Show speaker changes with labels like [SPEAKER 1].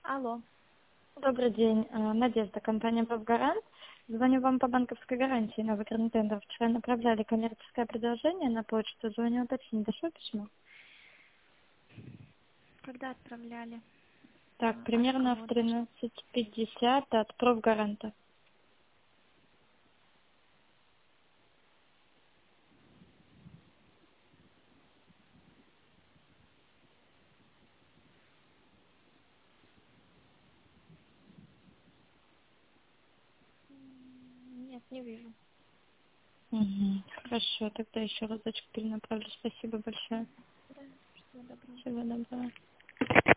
[SPEAKER 1] Алло.
[SPEAKER 2] Добрый день, Надежда, компания «Профгарант». Звоню вам по банковской гарантии на выигранный тендер. Вчера направляли коммерческое предложение на почту. Звоню уточнить, дошло письмо?
[SPEAKER 1] Когда отправляли?
[SPEAKER 2] Так,
[SPEAKER 1] От
[SPEAKER 2] примерно в
[SPEAKER 1] кого даже?
[SPEAKER 2] 13:50 от «Профгаранта».
[SPEAKER 1] Нет, не вижу.
[SPEAKER 2] Угу. Хорошо, тогда еще разочек перенаправлю. Спасибо большое.
[SPEAKER 1] Да, всего доброго.
[SPEAKER 2] Всего доброго.